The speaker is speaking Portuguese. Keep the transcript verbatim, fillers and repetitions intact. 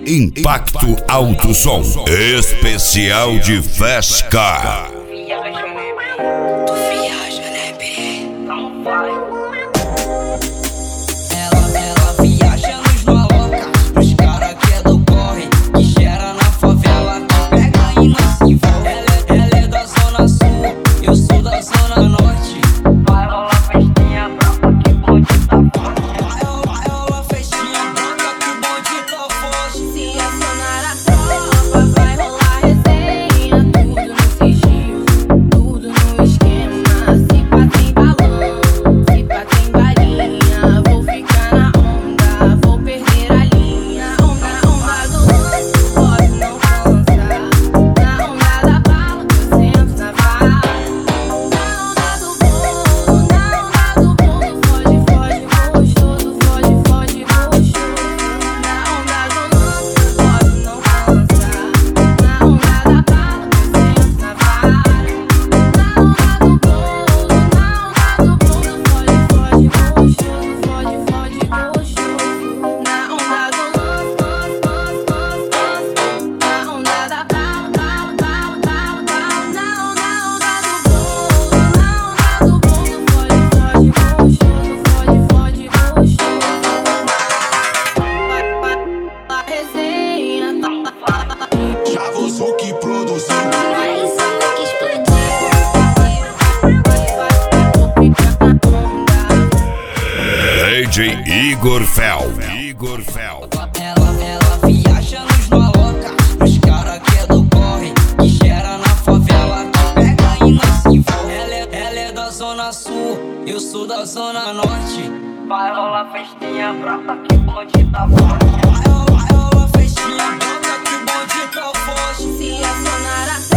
Impacto Alto Som, especial de Fesca. Tu viaja, né, bê? Não vai. Ela, ela viaja nos maloca, pros cara que é do corre, que gera na favela, que pega e não se envolve. Ela, ela é da zona sul, eu sou da zona norte. Vai rolar festinha brava que o bonde tá forte. Vai rolar festinha brava que o bonde tá forte. Se acionar a tropa, vai rolar resenha, tudo no sigilo, tudo no esquema. Se pá tem balão, se pá tem balinha, vou ficar na onda, vou perder a linha. Onda, onda do lance, pode não cansar. Na onda da bala, eu sento na vara. Na onda do bolo, na onda do bolo, foge, foge, gostoso, foge, foge, gostoso. Na onda do lance, pode não cansar. Na onda da bala, eu sento na vara. Na onda do bolo, na onda do bolo, foge, foge, gostoso, foge, foge, gostoso. Na onda do lance, lance, lance, lance, lance. Na onda da bala, bala, bala, bala, bala. Na onda, onda do bolo, na onda do bolo, foge, foge, gostoso, foge, foge, gostoso. Vai, vai, a resenha, tá, tá, Já você que produziu. vai, só que explodiu. Vai, vai, vou ficar na onda. D J Igor Fel. Igor Fel. Ela, ela viaja nos maloca, pros cara que é do corre, que gera na favela, que pega e não se envolve. Ela, é- ela é da zona sul, eu sou da zona norte. Vai rolar festinha brava que o bonde tá forte. Vai rolar, vai rolar festinha brava que o bonde tá forte. Se acionar a